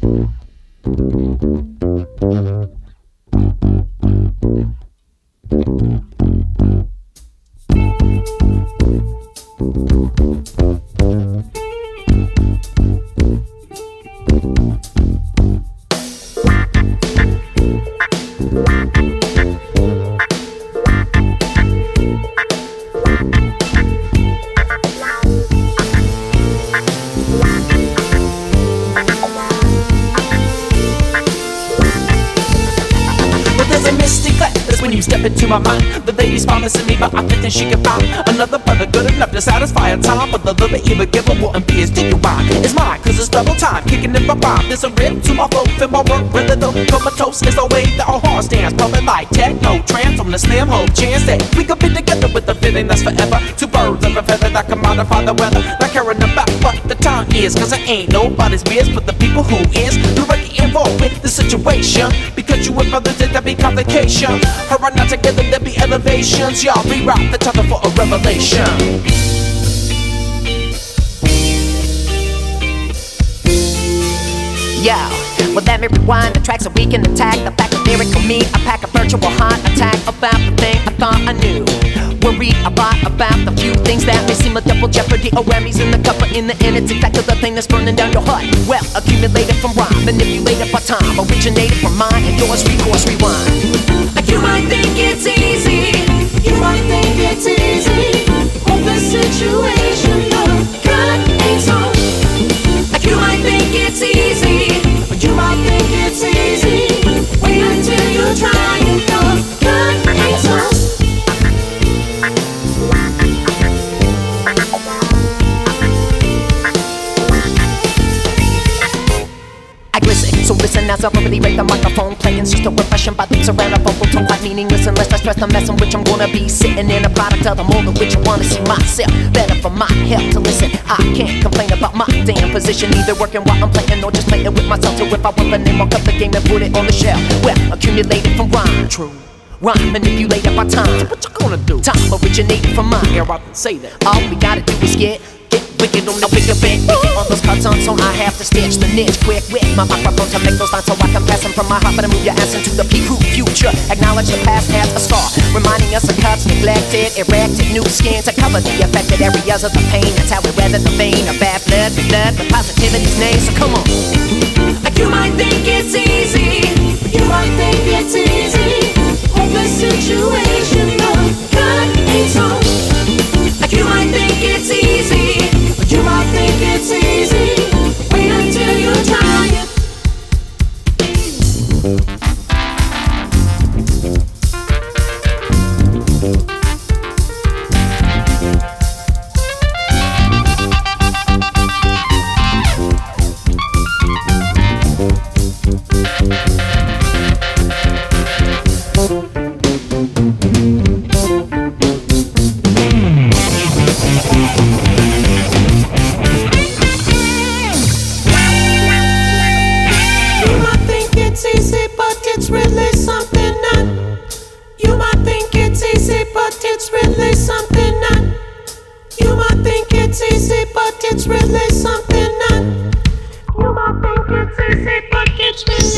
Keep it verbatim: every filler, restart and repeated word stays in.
To my mind, the lady's promising me, but I think that she can find another brother good enough to satisfy her time. But the love that either giver won't be as genuine. It's mine, cause it's double time, kicking in my rhyme. There's a rip to my flow, feel my work, rhythm, comatose is the way that our hearts dance. Pumping like techno, trance on the slim hope. Chance that we could be together with a feeling that's forever. Two birds of a feather that can modify the weather. Not caring about what the time is, cause it ain't nobody's biz but the people who is directly involved with the situation. Because you and brothers, there'd be complication. Her and I together, there'd be elevations. Y'all rewrite the title for a revelation. Yo, well let me rewind. The tracks so we can attack the fact that lyrical me. I pack a virtual heart attack about the thing I thought I knew. Worry a lot about the few things that may seem a double jeopardy. Or Grammys in the cup, but in the end it's exactly the thing that's burning down your heart. Well, accumulated from rhyme, manipulated by time, originated from mine, and yours, recourse, rewind. Like you might think it's easy, you might think it's easy. Hopeless situation, no, God ain't so. Like you might think it's easy, but you might think it's easy. Wait until you try it, no, God ain't so. I glisten, so listen as I verbally rate the microphone. Playing just a reflection by loops around a vocal tone like meaningless unless I stress the mess in which I'm gonna be sitting in a product of the mold of which I wanna see myself. Better for my health to listen. I can't complain about my damn position, either working while I'm playing or just playing with myself. So if I want the name, I'll cut the game and put it on the shelf. Well, accumulated from rhyme, true. Rhyme manipulated by time. So what you gonna do? Time originated from mine. Here I can say that. All we gotta do is get Get wicked on the bigger bit. Wicked on those cuts on, so I have to stitch the niche quick with my microphone to make those lines so I can pass them from my heart. But I move your ass into the peak future. Acknowledge the past as a scar, reminding us of cuts neglected, erected, new skin to cover the affected areas of the pain. That's how we weather the vein of bad blood, blood, the positivity's name. So come on. Like you might think it's easy, you might think it's easy. Hopeless situation, no, God ain't so. Like you might think it's easy, but you might think it's easy. Wait until you try it. It's really something that you might think it's easy, but it's really